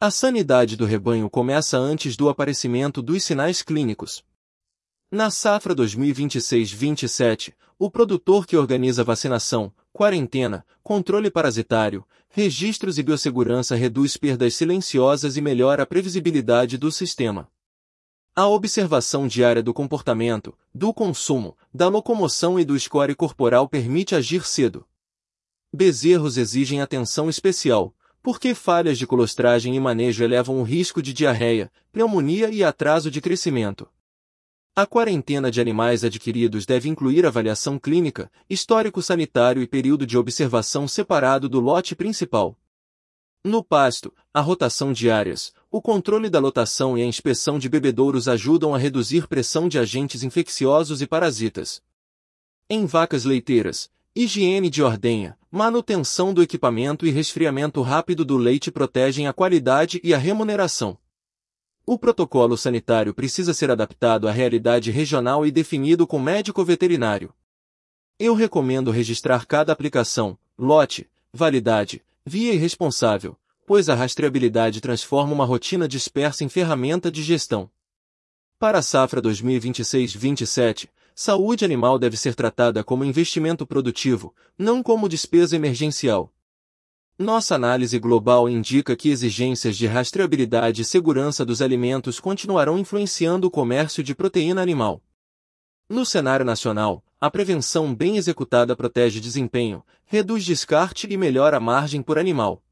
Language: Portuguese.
A sanidade do rebanho começa antes do aparecimento dos sinais clínicos. Na safra 2026-27, o produtor que organiza vacinação, quarentena, controle parasitário, registros e biossegurança reduz perdas silenciosas e melhora a previsibilidade do sistema. A observação diária do comportamento, do consumo, da locomoção e do score corporal permite agir cedo. Bezerros exigem atenção especial, porque falhas de colostragem e manejo elevam o risco de diarreia, pneumonia e atraso de crescimento. A quarentena de animais adquiridos deve incluir avaliação clínica, histórico sanitário e período de observação separado do lote principal. No pasto, a rotação diárias, o controle da lotação e a inspeção de bebedouros ajudam a reduzir pressão de agentes infecciosos e parasitas. Em vacas leiteiras, higiene de ordenha, manutenção do equipamento e resfriamento rápido do leite protegem a qualidade e a remuneração. O protocolo sanitário precisa ser adaptado à realidade regional e definido com médico veterinário. Eu recomendo registrar cada aplicação, lote, validade, via e responsável, pois a rastreabilidade transforma uma rotina dispersa em ferramenta de gestão. Para a safra 2026-27, saúde animal deve ser tratada como investimento produtivo, não como despesa emergencial. Nossa análise global indica que exigências de rastreabilidade e segurança dos alimentos continuarão influenciando o comércio de proteína animal. No cenário nacional, a prevenção bem executada protege desempenho, reduz descarte e melhora a margem por animal.